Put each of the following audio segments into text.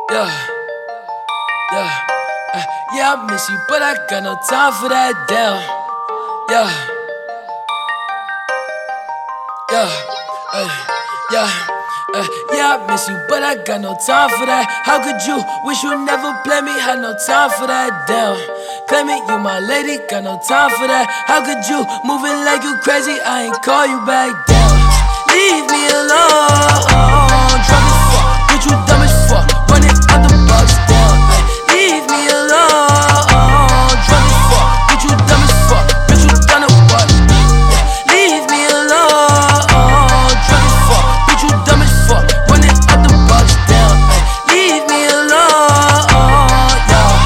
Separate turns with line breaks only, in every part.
Yeah, yeah, yeah, I miss you, but I got no time for that, damn. Yeah, yeah, yeah, yeah, I miss you, but I got no time for that. How could you wish you never play me? Had no time for that, damn. Claim it, you my lady, got no time for that. How could you moving like you crazy? I ain't call you back, down. Leave me alone, drunk as fuck, bitch, you dumb as fuck, running out the box, down. Leave me alone, drunk as fuck, bitch, you dumb as fuck, bitch, you done a what? Leave me alone, drunk as fuck, bitch, you dumb as fuck, running out the box, down. Leave me alone,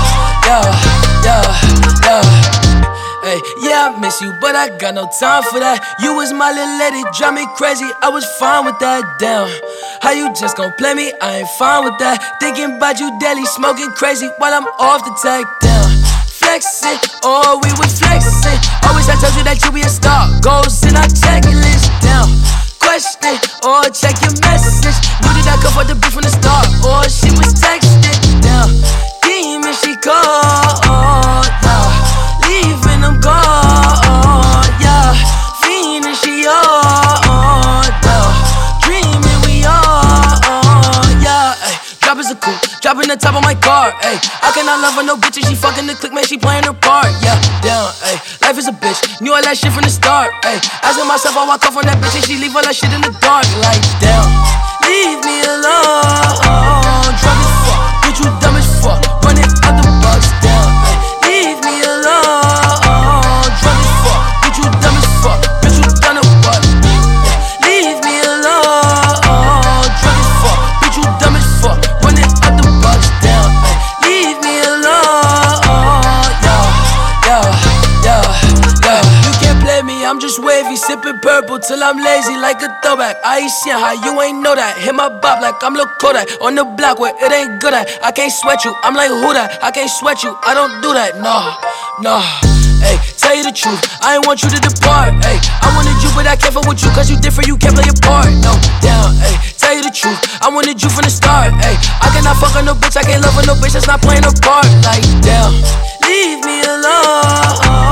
yeah. Hey, yeah, I miss you, but I got no time for that. You was my little lady, drive me crazy, I was fine with that, damn. How you just gon' play me? I ain't fine with that. Thinking about you daily, smoking crazy while I'm off the tag, down. Flexing, oh, we was flexing. Always I told you that you be a star. Goals in our checklist, down. Question, or check your message. Knew that I could afford the beat from the start, or she was texting, down. Demon, she called, yeah. Leaving them gone, yeah. Fiendin', she on, yeah. Dreaming, we on, yeah. Ay, drop is a coupe, dropping the top of my car, ay. I cannot love her, no bitch, and she fucking the click, man, she playing her part, yeah. Down, ay. Life is a bitch, knew all that shit from the start, ay. Asking myself, I walk off on that bitch, and she leave all that shit in the dark, like, damn. Leave me alone, drunk as fuck, bitch, you dumb as fuck, running out the box, down, ay. Leave me alone, drunk as fuck, bitch, you dumb as fuck, bitch, you done a what? Leave me alone, drunk as fuck, bitch, you dumb as fuck, running out the box, down. Leave me alone, yeah. You can't play me, I'm just wavy, sipping purple till I'm lazy like a throwback. I ain't seen how you ain't know that. Hit my bop like I'm Lil Kodak on the block where it ain't good at. I can't sweat you, I'm like who that? I can't sweat you, I don't do that, nah. Hey, tell you the truth, I ain't want you to depart. Hey, I wanted you, but I can't fuck with you, cause you different, you can't play your part. No, down, hey, tell you the truth, I wanted you from the start. Hey, I cannot fuck on no bitch, I can't love on no bitch that's not playing her part. Like, damn, leave me alone.